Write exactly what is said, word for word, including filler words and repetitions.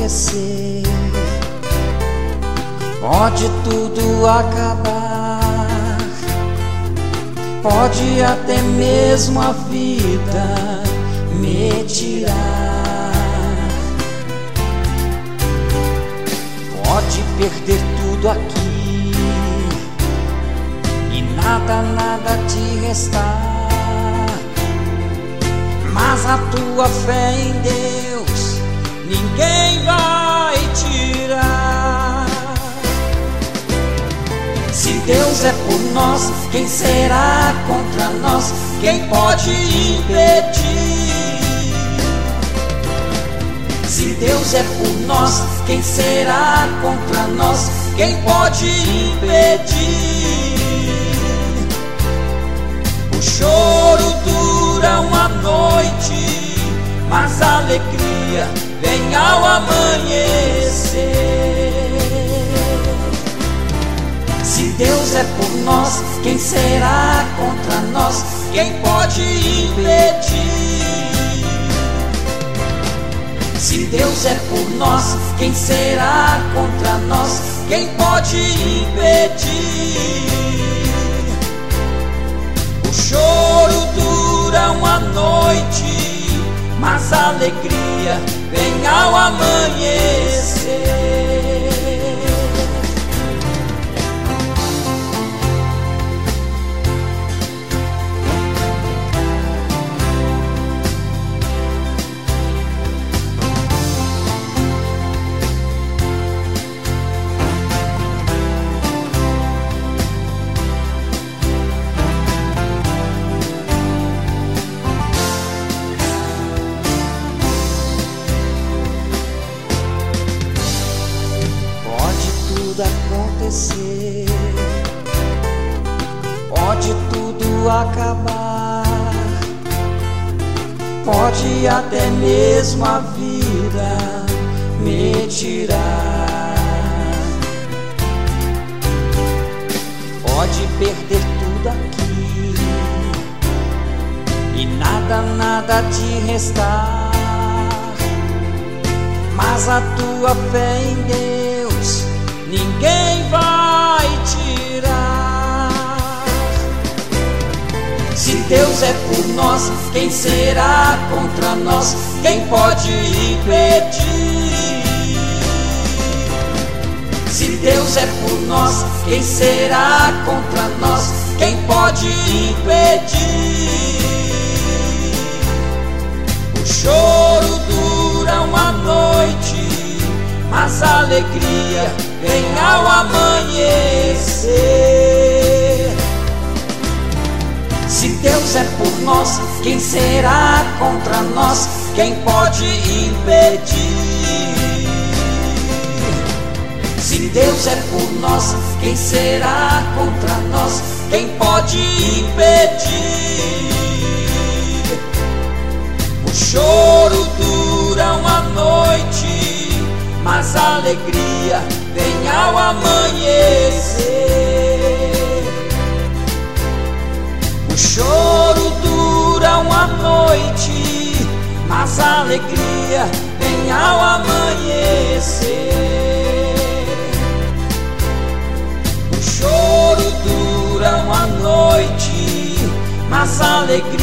acontecer, pode tudo acabar, pode até mesmo a vida me tirar. Pode perder tudo aqui e nada, nada te restar, mas a tua fé em Deus ninguém vai tirar. Se Deus é por nós, quem será contra nós? Quem pode impedir? Se Deus é por nós, quem será contra nós? Quem pode impedir? O choro dura uma noite, mas a alegria vem ao amanhecer. Se Deus é por nós, quem será contra nós? Quem pode impedir? Se Deus é por nós, quem será contra nós? Quem pode impedir? O choro dura uma noite, mas a alegria vem ao amanhecer. Acontecer, pode tudo acabar, pode até mesmo a vida me tirar. Pode perder tudo aqui e nada, nada te restar, mas a tua fé em Deus ninguém vai tirar. Se Deus é por nós, quem será contra nós? Quem pode impedir? Se Deus é por nós, quem será contra nós? Quem pode impedir? O choro dura uma noite, mas a alegria vem ao amanhecer. Se Deus é por nós, quem será contra nós? Quem pode impedir? Se Deus é por nós, quem será contra nós? Quem pode impedir? O choro dura uma noite, mas a alegria vem ao amanhecer. O choro dura uma noite, mas a alegria vem ao amanhecer. O choro dura uma noite, mas a alegria